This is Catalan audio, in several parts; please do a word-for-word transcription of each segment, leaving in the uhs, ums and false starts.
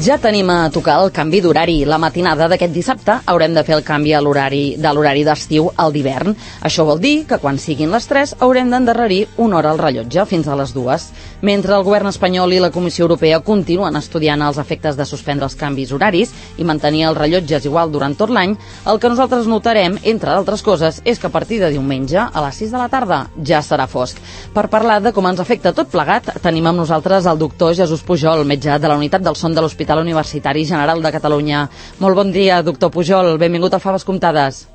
Ja tenim a tocar el canvi d'horari. La matinada d'aquest dissabte haurem de fer el canvi a l'horari de l'horari d'estiu al d'hivern. Això vol dir que quan siguin les tres haurem d'endarrerir una hora al rellotge, fins a les dues. Mentre el govern espanyol i la Comissió Europea continuen estudiant els efectes de suspendre els canvis horaris i mantenir els rellotges igual durant tot l'any, el que nosaltres notarem, entre d'altres coses, és que a partir de diumenge, a les sis de la tarda, ja serà fosc. Per parlar de com ens afecta tot plegat, tenim amb nosaltres el doctor Jesús Pujol, metge de la Unitat del Son de l'Hospital Universitari General de Catalunya. Molt bon dia, doctor Pujol. Benvingut a Faves Comptades.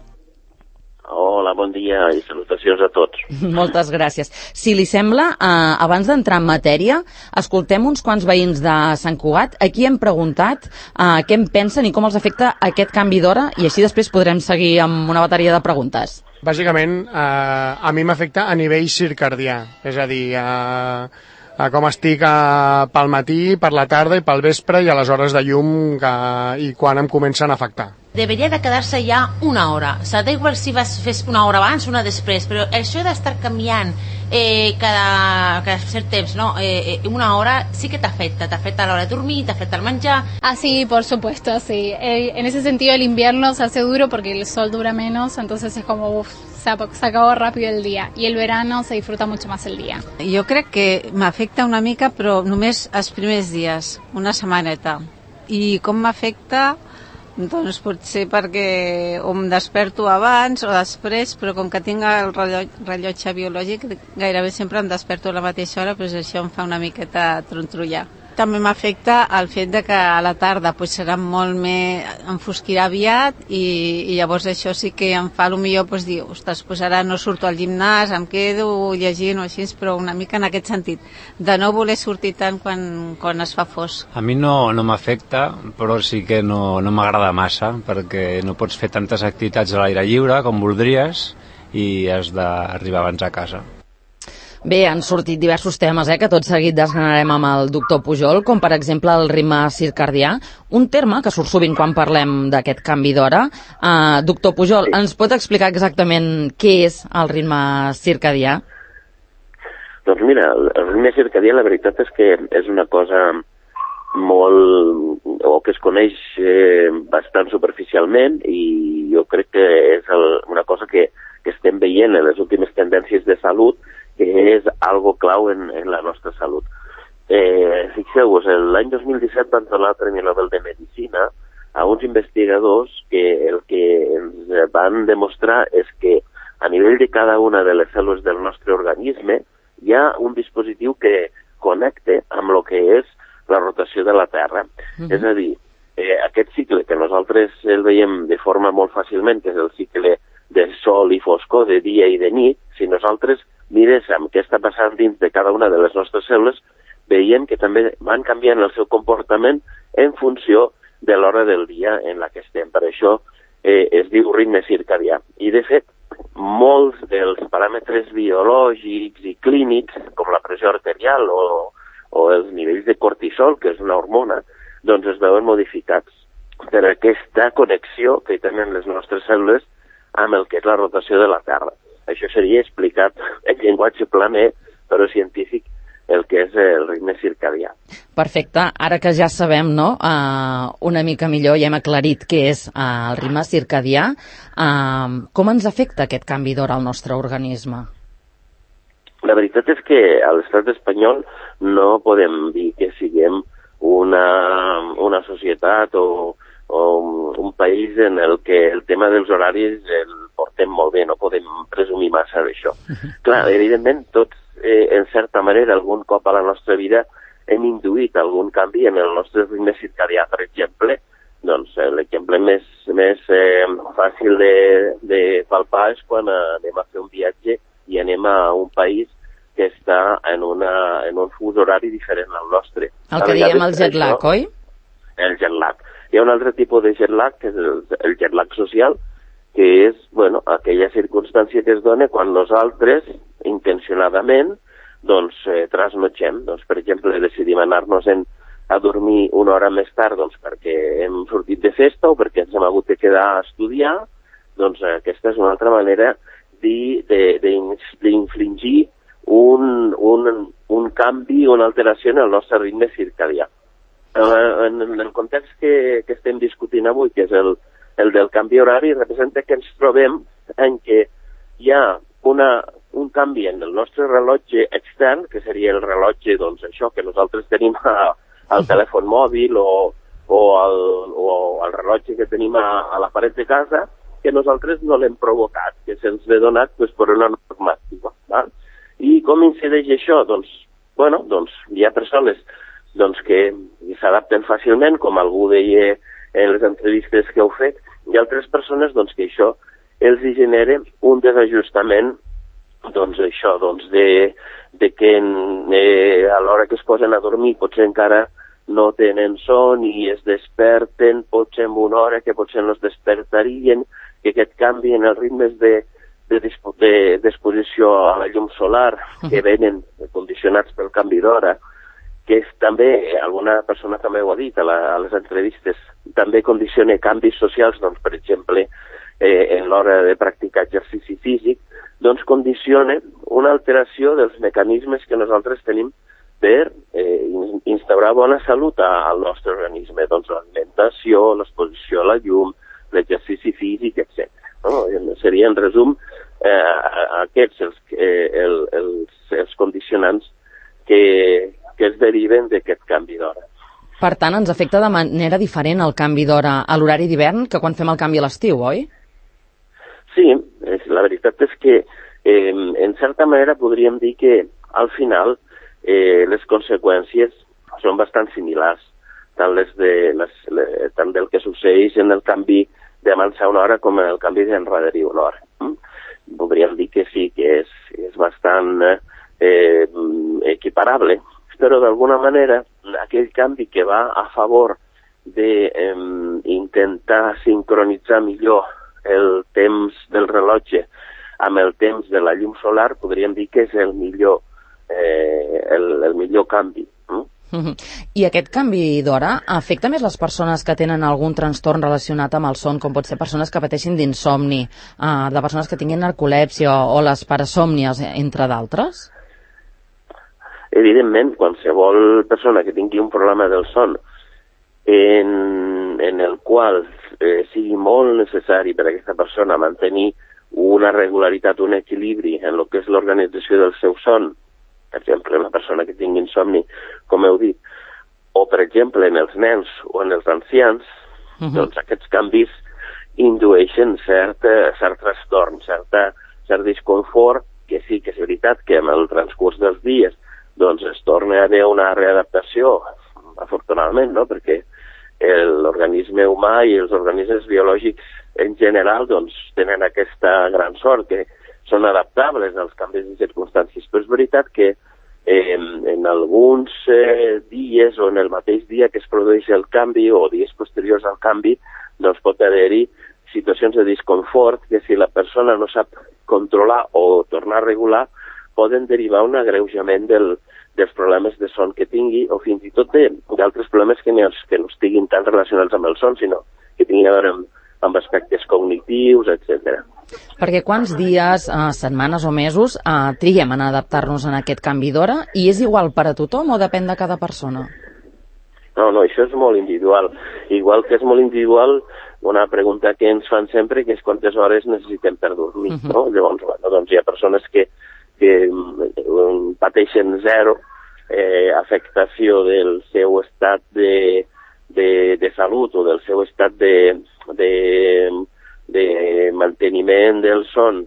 Hola, bon dia i salutacions a tots. Moltes gràcies. Si li sembla, eh, abans d'entrar en matèria, escoltem uns quants veïns de Sant Cugat. Aquí hem preguntat eh, què en pensen i com els afecta aquest canvi d'hora, i així després podrem seguir amb una bateria de preguntes. Bàsicament, eh, a mi m'afecta a nivell circadià, és a dir, eh, a com estic a, pel matí, per la tarda i pel vespre i a les hores de llum que, i quan em comencen a afectar. Deberia de quedar-se ja una hora. O sigui, da igual si vas fes una hora abans o una després, però això d'estar canviant eh, cada, cada cert temps, no? Eh, eh, una hora sí que t'afecta. T'afecta a l'hora de dormir, t'afecta al menjar. Ah, sí, por supuesto, sí. Eh, en ese sentido el invierno se hace duro porque el sol dura menos, entonces es como, uff, se, se acabó rápido el día. Y el verano se disfruta mucho más el día. Jo crec que m'afecta una mica, però només els primers dies, una setmaneta. I com m'afecta? Doncs potser perquè o em desperto abans o després, però com que tinc el rellotge, rellotge biològic, gairebé sempre em desperto a la mateixa hora, però això em fa una miqueta trontrollar. També m'afecta el fet de que a la tarda pues, serà molt més, enfosquirà aviat i, i llavors això sí que em fa potser pues, dir, ostres, pues ara no surto al gimnàs, em quedo llegint o així, però una mica en aquest sentit, de no voler sortir tant quan, quan es fa fosc. A mi no, no m'afecta, però sí que no, no m'agrada massa, perquè no pots fer tantes activitats a l'aire lliure com voldries i has d'arribar abans a casa. Bé, han sortit diversos temes eh, que tot seguit desgranarem amb el doctor Pujol, com per exemple el ritme circadià, un terme que surt sovint quan parlem d'aquest canvi d'hora. Uh, doctor Pujol, ens pot explicar exactament què és el ritme circadià? Doncs mira, el ritme circadià la veritat és que és una cosa molt, o que es coneix eh, bastant superficialment, i jo crec que és el, una cosa que, que estem veient en les últimes tendències de salut, que és algo clau en, en la nostra salut. Eh, Fixeu-vos, l'any dos mil disset van donar el Premi Nobel de Medicina a uns investigadors que el que ens van demostrar és que a nivell de cada una de les cèl·lules del nostre organisme hi ha un dispositiu que connecta amb el que és la rotació de la Terra. Mm-hmm. És a dir, eh, aquest cicle que nosaltres el veiem de forma molt fàcilment, que és el cicle de sol i foscor, de dia i de nit, si nosaltres miréssim què està passant dins de cada una de les nostres cèl·lules, veiem que també van canviant el seu comportament en funció de l'hora del dia en la que estem. Per això eh, es diu ritme circadià. I, de fet, molts dels paràmetres biològics i clínics, com la pressió arterial o, o els nivells de cortisol, que és una hormona, doncs es veuen modificats per aquesta connexió que tenen les nostres cèl·lules amb el que és la rotació de la Terra. Això seria explicat en llenguatge planer, però científic, el que és el ritme circadià. Perfecte. Ara que ja sabem, no?, uh, una mica millor, ja hem aclarit què és uh, el ritme circadià, uh, com ens afecta aquest canvi d'hora al nostre organisme? La veritat és que a l'estat espanyol no podem dir que siguem una, una societat o, o un país en el que el tema dels horaris el portem molt bé, no podem presumir massa d'això. Clar, evidentment, tots, eh, en certa manera, algun cop a la nostra vida hem induït algun canvi en el nostre ritme circadià. Per exemple, doncs, l'exemple més, més eh, fàcil de, de palpar és quan anem a fer un viatge i anem a un país que està en, una, en un fus horari diferent al nostre. El que diem el jet lag, oi? El jet lag. Hi ha un altre tipus de jet lag, que és el, el jet lag social, que és, bueno, aquella circumstància que es dona quan nosaltres, intencionadament, doncs, eh, trasnotxem. Doncs, per exemple, decidim anar-nos a dormir una hora més tard, doncs, perquè hem sortit de festa o perquè ens hem hagut de quedar a estudiar, doncs aquesta és una altra manera d'infligir un, un, un canvi, una alteració en el nostre ritme circadià. en el context que, que estem discutint avui, que és el, el del canvi horari, representa que ens trobem en què hi ha una, un canvi en el nostre rellotge extern, que seria el rellotge, doncs, això que nosaltres tenim a, al telèfon mòbil o, o, el, o el rellotge que tenim a, a la paret de casa, que nosaltres no l'hem provocat, que se'ns ve donat pues, per una normativa. Val? I com incideix això? Doncs, bueno, doncs hi ha persones doncs, que s'adapten fàcilment, com algú deia en les entrevistes que heu fet, i altres persones doncs, que això els hi genera un desajustament doncs, això, doncs, de, de que eh, a l'hora que es posen a dormir potser encara no tenen son i es desperten potser en una hora que potser no es despertarien, que aquest canvi en els ritmes de, de, dispo, de d'exposició a la llum solar que venen condicionats pel canvi d'hora, que és també, alguna persona també ho ha dit a, la, a les entrevistes, també condiciona canvis socials, doncs, per exemple, eh, en l'hora de practicar exercici físic, doncs condiciona una alteració dels mecanismes que nosaltres tenim per eh, instaurar bona salut al nostre organisme, doncs l'alimentació, l'exposició a la llum, l'exercici físic, etcètera. No? Seria, en resum, eh, aquests els, eh, el, els, els condicionants que, que es deriven d'aquest canvi d'hora. Per tant, ens afecta de manera diferent el canvi d'hora a l'horari d'hivern que quan fem el canvi a l'estiu, oi? Sí, és, la veritat és que eh, en certa manera podríem dir que al final eh, les conseqüències són bastant similars, tant, les de, les, les, tant del que succeeix en el canvi d'avançar una hora com en el canvi d'enrederir una hora. Mm? Podríem dir que sí, que és, és bastant eh, equiparable, però d'alguna manera aquell canvi que va a favor d'intentar eh, sincronitzar millor el temps del rellotge amb el temps de la llum solar, podríem dir que és el millor, eh, el, el millor canvi. Mm? Uh-huh. I aquest canvi d'hora afecta més les persones que tenen algun trastorn relacionat amb el son, com pot ser persones que pateixin d'insomni, uh, de persones que tinguin narcolèpsia o les parasòmnies, entre d'altres? Evidentment, qualsevol persona que tingui un problema del son en, en el qual eh, sigui molt necessari per a aquesta persona mantenir una regularitat, un equilibri en el que és l'organització del seu son, per exemple, una persona que tingui insomni, com heu dit, o per exemple en els nens o en els ancians, uh-huh. doncs aquests canvis indueixen cert, cert trastorn, certa, cert disconfort, que sí que és veritat que amb el transcurs dels dies doncs es torna a haver una readaptació, afortunadament, no? Perquè l'organisme humà i els organismes biològics en general doncs, tenen aquesta gran sort que són adaptables als canvis de circumstàncies. Però és veritat que eh, en alguns eh, dies o en el mateix dia que es produeix el canvi o dies posteriors al canvi, doncs pot haver-hi situacions de disconfort que si la persona no sap controlar o tornar a regular poden derivar un agreujament del, dels problemes de son que tingui o fins i tot d'altres problemes que no, que no estiguin tan relacionats amb el son, sinó que tinguin a veure amb, amb aspectes cognitius, etcètera. Perquè quants dies, eh, setmanes o mesos eh, triguem en adaptar-nos a aquest canvi d'hora i és igual per a tothom o depèn de cada persona? No, no, això és molt individual. Igual que és molt individual una pregunta que ens fan sempre, que és quantes hores necessitem per dormir. Uh-huh. No? Llavors, bueno, doncs hi ha persones que que um, pateixen zero eh, afectació del seu estat de, de, de salut o del seu estat de, de, de manteniment del son,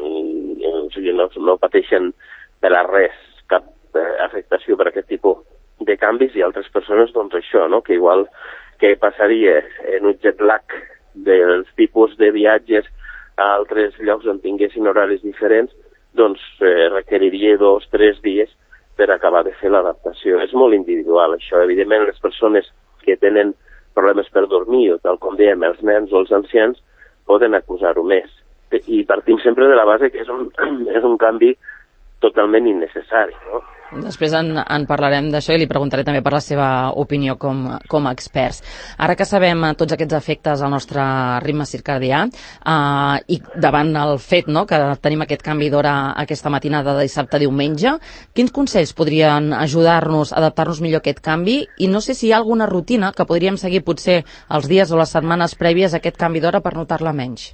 o sigui, no, no pateixen per a res cap eh, afectació per aquest tipus de canvis, i altres persones, doncs això, no? Que igual que passaria en un jet lag dels tipus de viatges a altres llocs on tinguessin horaris diferents, doncs eh, requeriria dos, tres dies per acabar de fer l'adaptació. És molt individual, això. Evidentment, les persones que tenen problemes per dormir, o tal com dèiem, els nens o els ancians, poden acusar-ho més. I partim sempre de la base que és un, és un canvi totalment innecessari, no? Després en, en parlarem d'això i li preguntaré també per la seva opinió com, com a experts. Ara que sabem tots aquests efectes al nostre ritme circadià eh, i davant el fet, no, que tenim aquest canvi d'hora aquesta matinada de dissabte a diumenge, quins consells podrien ajudar-nos a adaptar-nos millor a aquest canvi? I no sé si hi ha alguna rutina que podríem seguir potser els dies o les setmanes prèvies a aquest canvi d'hora per notar-la menys.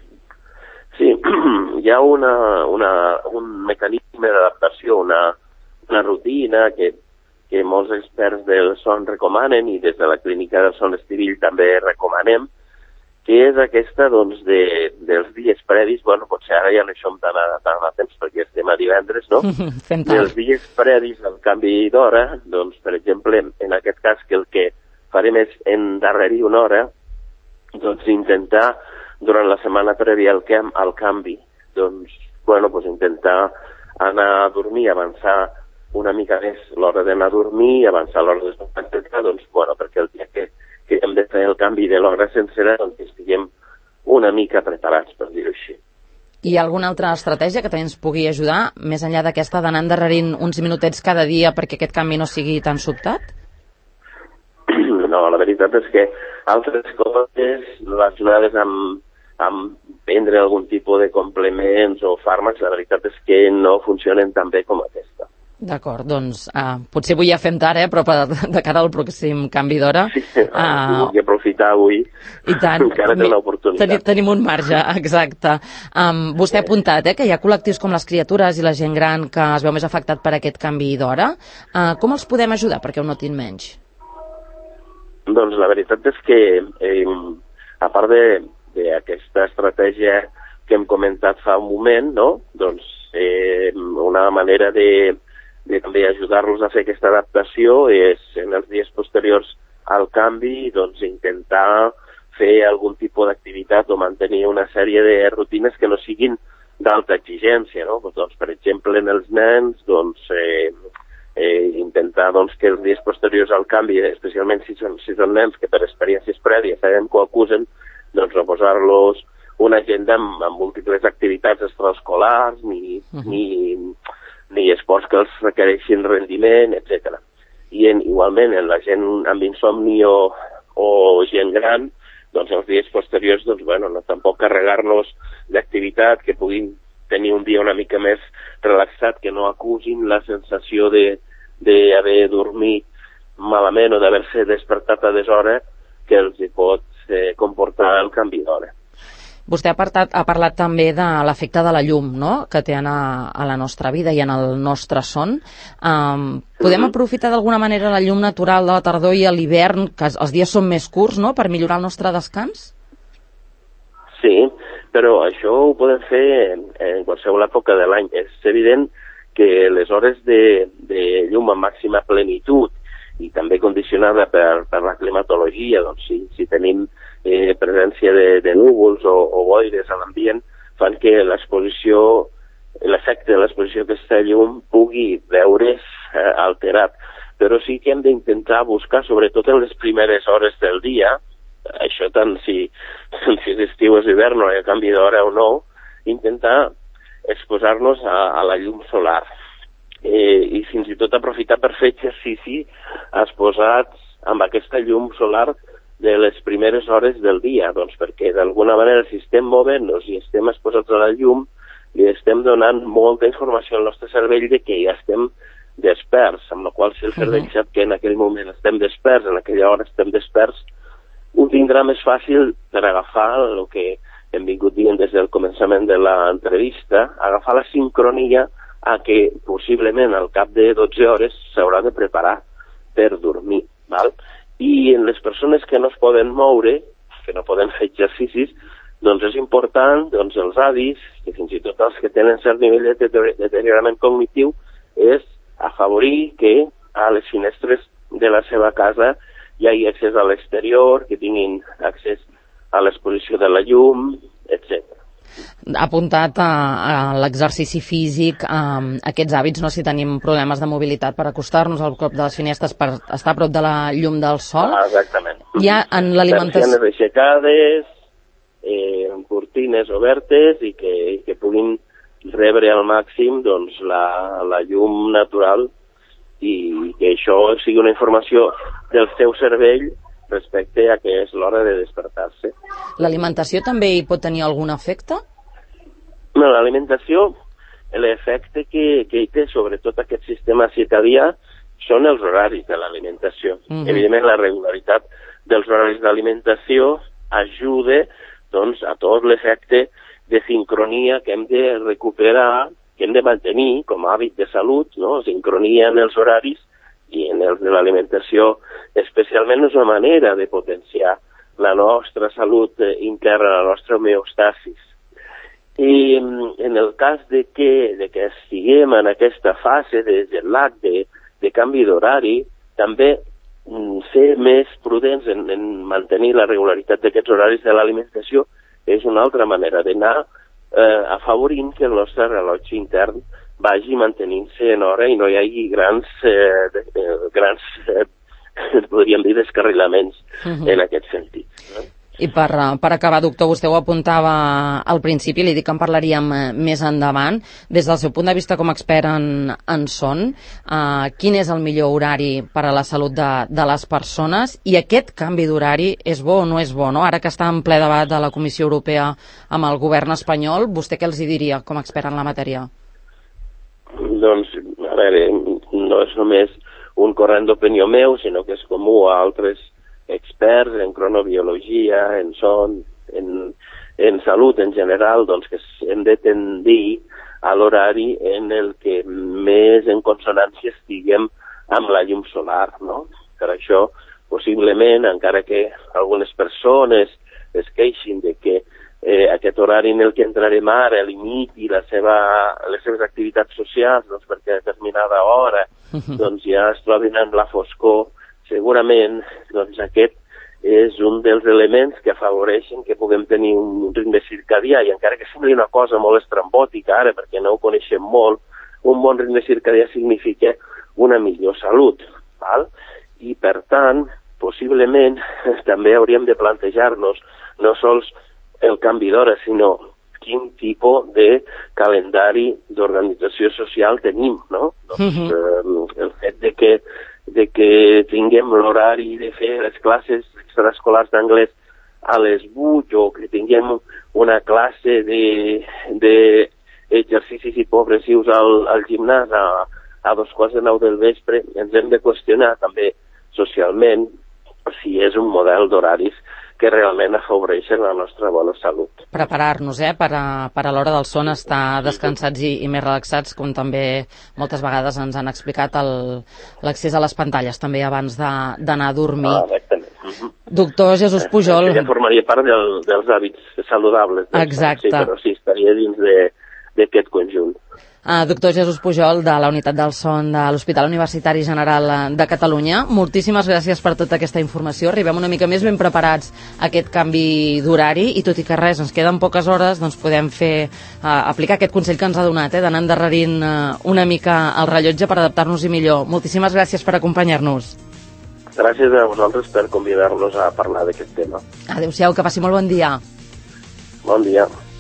Sí, hi ha una, una, un mecanisme d'adaptació, una una rutina que, que molts experts del son recomanen i des de la clínica del son Estivill també recomanem, que és aquesta doncs, de, dels dies previs, bueno, potser ara ja no hi som tan a, tan a temps perquè estem a divendres, no? Dels dies previs al canvi d'hora, doncs, per exemple, en aquest cas que el que farem és endarrerir una hora, doncs intentar, durant la setmana prèvia al, camp, al canvi, doncs, bueno, doncs intentar anar a dormir, avançar una mica més l'hora d'anar a dormir, avançar l'hora de despertar, doncs, bueno, perquè el dia que, que hem de fer el canvi de l'hora sencera, doncs estiguem una mica preparats, per dir-ho així. Hi ha alguna altra estratègia que també ens pugui ajudar, més enllà d'aquesta d'anar endarrerint uns minutets cada dia perquè aquest canvi no sigui tan sobtat? No, la veritat és que altres coses relacionades amb, amb prendre algun tipus de complements o fàrmacs, la veritat és que no funcionen tan bé com aquesta. D'acord, doncs uh, potser avui ja fem tard, eh, però per, de cara al pròxim canvi d'hora... Sí, uh, vull aprofitar avui, i tant, encara té una oportunitat. Tenim, tenim un marge, exacte. Um, vostè ha apuntat eh, que hi ha col·lectius com les criatures i la gent gran que es veu més afectat per aquest canvi d'hora. Uh, com els podem ajudar perquè ho notin menys? Doncs la veritat és que, eh, a part d'aquesta estratègia que hem comentat fa un moment, no? Doncs eh, una manera de de també ajudar-los a fer aquesta adaptació és en els dies posteriors al canvi doncs intentar fer algun tipus d'activitat o mantenir una sèrie de rutines que no siguin d'alta exigència, no? Doncs, per exemple, en els nens doncs, eh, eh, intentar doncs, que els dies posteriors al canvi, especialment si són, si són nens que per experiències prèvies sabem que ho acusen, doncs reposar-los una agenda amb, amb múltiples activitats extraescolars ni, uh-huh. ni ni esports que els requereixin rendiment, etcètera. I en, igualment, en la gent amb insomni o, o gent gran, doncs els dies posteriors, doncs, bueno, no tampoc carregar-nos d'activitat, que puguin tenir un dia una mica més relaxat, que no acusin la sensació de d'haver dormit malament o d'haver-se despertat a deshora que els hi pot eh, comportar el canvi d'hora. Vostè ha, partat, ha parlat també de l'efecte de la llum, no?, que té a, a la nostra vida i en el nostre son. Um, podem mm-hmm. aprofitar d'alguna manera la llum natural de la tardor i a l'hivern, que els dies són més curts, no?, per millorar el nostre descans? Sí, però això ho podem fer en, en qualsevol època de l'any. És evident que les hores de, de llum a màxima plenitud i també condicionada per, per la climatologia, doncs si, si tenim eh, presència de, de núvols o, o boires a l'ambient, fan que l'exposició, l'efecte de l'exposició d'aquesta llum pugui veure's eh, alterat. Però sí que hem d'intentar buscar, sobretot en les primeres hores del dia, això tant si, si és estiu o és hivern o hi ha canvi d'hora o no, intentar exposar-nos a, a la llum solar. Eh, i fins i tot aprofitar per fer exercici exposats amb aquesta llum solar de les primeres hores del dia, doncs perquè d'alguna manera si estem movent-nos i estem exposats a la llum, li estem donant molta informació al nostre cervell de que ja estem desperts, amb la qual si el cervell sap que en aquell moment estem desperts, en aquella hora estem desperts, ho tindrà més fàcil per agafar el que hem vingut dient des del començament de l'entrevista, agafar la sincronia a que possiblement al cap de dotze hores s'haurà de preparar per dormir, val? I en les persones que no es poden moure, que no poden fer exercicis, doncs és important, doncs els avis, que fins i tot els que tenen cert nivell de deteriorament cognitiu, és afavorir que a les finestres de la seva casa hi hagi accés a l'exterior, que tinguin accés a l'exposició de la llum, etcètera. Ha apuntat a, a l'exercici físic, a, a aquests hàbits, no? Si tenim problemes de mobilitat per acostar-nos al prop de les finestres per estar a prop de la llum del sol. Ah, exactament. Ja en l'alimentació... Persianes aixecades, eh, amb cortines obertes i que, i que puguin rebre al màxim doncs, la, la llum natural i que això sigui una informació del seu cervell respecte a que és l'hora de despertar-se. L'alimentació també hi pot tenir algun efecte? No, l'alimentació, l'efecte que, que hi té sobretot aquest sistema circadià són els horaris de l'alimentació. Mm-hmm. Evidentment, la regularitat dels horaris d'alimentació ajuda doncs, a tot l'efecte de sincronia que hem de recuperar, que hem de mantenir com a hàbit de salut, no? Sincronia en els horaris i en els de l'alimentació especialment és una manera de potenciar la nostra salut interna, la nostra homeostasis. I en el cas de que, de que estiguem en aquesta fase de jet lag, de, de canvi d'horari, també ser més prudents en, en mantenir la regularitat d'aquests horaris de l'alimentació és una altra manera d'anar eh, afavorint que el nostre rellotge intern vagi mantenint-se en hora i no hi hagi grans, eh, de, eh, grans eh, podríem dir, descarrilaments uh-huh. en aquest sentit. No? I per, per acabar, doctor, vostè ho apuntava al principi, li dic que en parlaríem més endavant. Des del seu punt de vista com a expert en, en son, eh, quin és el millor horari per a la salut de, de les persones? I aquest canvi d'horari és bo o no és bo? No? Ara que està en ple debat de la Comissió Europea amb el govern espanyol, vostè què els hi diria com a expert en la matèria? Doncs, a veure, no és només un corrent d'opinió meu, sinó que és comú a altres experts en cronobiologia, en son, en, en salut en general, doncs que hem de tendir a l'horari en el que més en consonància estiguem amb la llum solar, no? Per això, possiblement, encara que algunes persones es queixin de que eh, aquest horari en el que entrarem ara limiti la seva, les seves activitats socials, doncs perquè a determinada hora doncs ja es troben en la foscor, segurament doncs, aquest és un dels elements que afavoreixen que puguem tenir un ritme circadià, i encara que sembli una cosa molt estrambòtica ara, perquè no ho coneixem molt, un bon ritme circadià significa una millor salut. Val? I per tant, possiblement, també hauríem de plantejar-nos no sols el canvi d'hora, sinó quin tipus de calendari d'organització social tenim, no? Doncs, eh, el fet de que de que tinguem l'horari de fer les classes extraescolars d'anglès a les vuit o que tinguem una classe d'exercicis i progressius al, al gimnàs a, a dos quarts de nou del vespre, ens hem de qüestionar també socialment si és un model d'horaris que realment afavoreixen la nostra bona salut. Preparar-nos, eh, per a, per a l'hora del son estar descansats i, i més relaxats, com també moltes vegades ens han explicat l'accés a les pantalles també abans d'anar a dormir. Ah, exactament. Uh-huh. Doctor Jesús Pujol. Ja formaria part del, dels hàbits saludables. Exacte. Sí, però sí, estaria dins d'aquest conjunt. Uh, doctor Jesús Pujol, de la Unitat del Son de l'Hospital Universitari General de Catalunya, moltíssimes gràcies per tota aquesta informació. Arribem una mica més ben preparats a aquest canvi d'horari i tot i que res, ens queden poques hores, doncs podem fer, uh, aplicar aquest consell que ens ha donat, eh, d'anar endarrerint uh, una mica el rellotge per adaptar-nos-hi millor. Moltíssimes gràcies per acompanyar-nos. Gràcies a vosaltres per convidar-nos a parlar d'aquest tema. Adéu-siau, que passi molt bon dia. Bon dia.